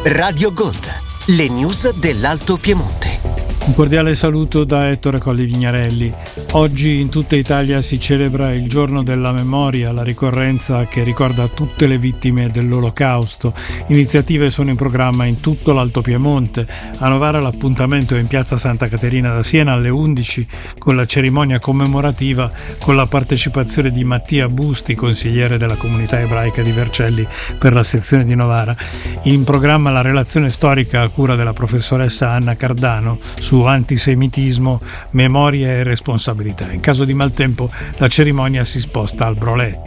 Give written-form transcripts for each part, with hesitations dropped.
Radio Gold, le news dell'Alto Piemonte. Un cordiale saluto da Ettore Colli Vignarelli. Oggi in tutta Italia si celebra il giorno della memoria, la ricorrenza che ricorda tutte le vittime dell'Olocausto. Iniziative sono in programma in tutto l'Alto Piemonte. A Novara l'appuntamento è in piazza Santa Caterina da Siena alle 11 con la cerimonia commemorativa con la partecipazione di Mattia Busti, consigliere della comunità ebraica di Vercelli per la sezione di Novara. In programma la relazione storica a cura della professoressa Anna Cardano su antisemitismo, memoria e responsabilità. In caso di maltempo la cerimonia si sposta al Brolet.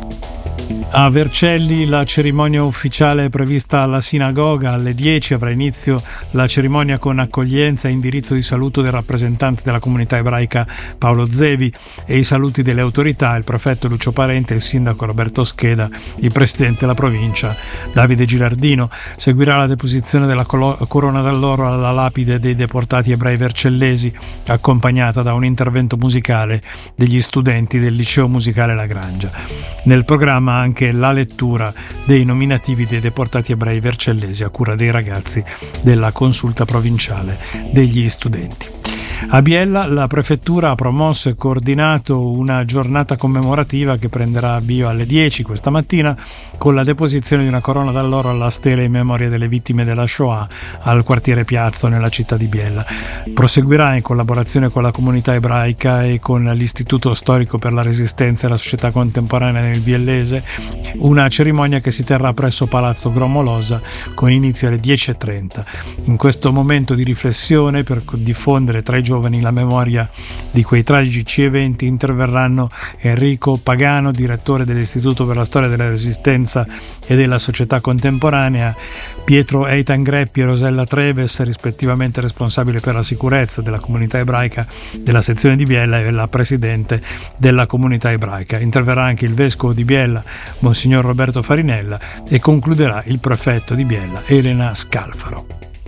A Vercelli la cerimonia ufficiale è prevista alla sinagoga alle 10, avrà inizio la cerimonia con accoglienza e indirizzo di saluto del rappresentante della comunità ebraica Paolo Zevi e i saluti delle autorità, il prefetto Lucio Parente, il sindaco Roberto Scheda, il presidente della provincia Davide Gilardino. Seguirà la deposizione della corona d'alloro alla lapide dei deportati ebrei vercellesi, accompagnata da un intervento musicale degli studenti del liceo musicale La Grangia. Nel programma anche la lettura dei nominativi dei deportati ebrei vercellesi a cura dei ragazzi della consulta provinciale degli studenti. A Biella la prefettura ha promosso e coordinato una giornata commemorativa che prenderà avvio alle 10 questa mattina con la deposizione di una corona d'alloro alla stela in memoria delle vittime della Shoah al quartiere Piazzo nella città di Biella. Proseguirà in collaborazione con la comunità ebraica e con l'Istituto Storico per la Resistenza e la Società Contemporanea nel Biellese una cerimonia che si terrà presso Palazzo Gromolosa con inizio alle 10:30. In questo momento di riflessione per diffondere tra i giovani la memoria di quei tragici eventi interverranno Enrico Pagano, direttore dell'Istituto per la Storia della Resistenza e della Società Contemporanea, Pietro Eitan Greppi e Rosella Treves, rispettivamente responsabile per la sicurezza della comunità ebraica della sezione di Biella e la presidente della comunità ebraica. Interverrà anche il vescovo di Biella, Monsignor Roberto Farinella, e concluderà il prefetto di Biella, Elena Scalfaro.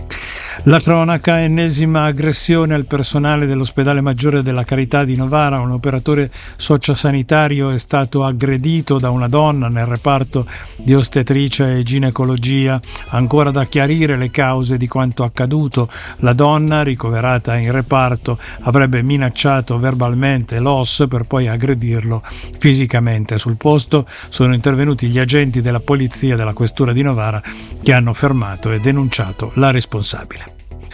La cronaca, ennesima aggressione al personale dell'ospedale maggiore della Carità di Novara. Un operatore sociosanitario è stato aggredito da una donna nel reparto di ostetricia e ginecologia. Ancora da chiarire le cause di quanto accaduto. La donna, ricoverata in reparto, avrebbe minacciato verbalmente l'OS per poi aggredirlo fisicamente. Sul posto sono intervenuti gli agenti della polizia della questura di Novara che hanno fermato e denunciato la responsabile.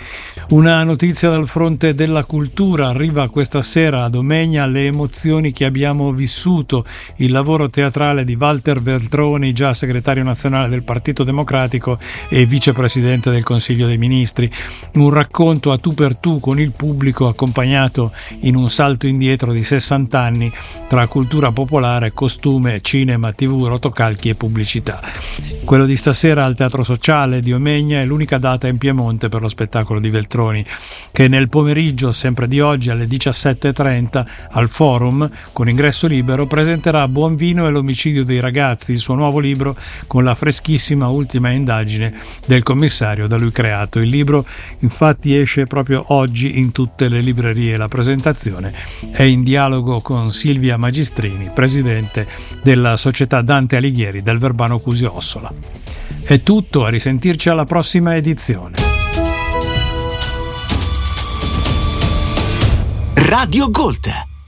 Una notizia dal fronte della cultura: arriva questa sera a Domegna Le emozioni che abbiamo vissuto, il lavoro teatrale di Walter Veltroni, già segretario nazionale del Partito Democratico e vicepresidente del Consiglio dei Ministri. Un racconto a tu per tu con il pubblico, accompagnato in un salto indietro di 60 anni tra cultura popolare, costume, cinema, TV, rotocalchi e pubblicità. Quello di stasera al Teatro Sociale di Omegna è l'unica data in Piemonte per lo spettacolo di Veltroni, che nel pomeriggio, sempre di oggi, alle 17:30 al Forum, con ingresso libero, presenterà Buon vino e l'omicidio dei ragazzi, il suo nuovo libro con la freschissima ultima indagine del commissario da lui creato. Il libro infatti esce proprio oggi in tutte le librerie. La presentazione è in dialogo con Silvia Magistrini, presidente della società Dante Alighieri del Verbano Cusio Ossola. È tutto, a risentirci alla prossima edizione. Radio Gold,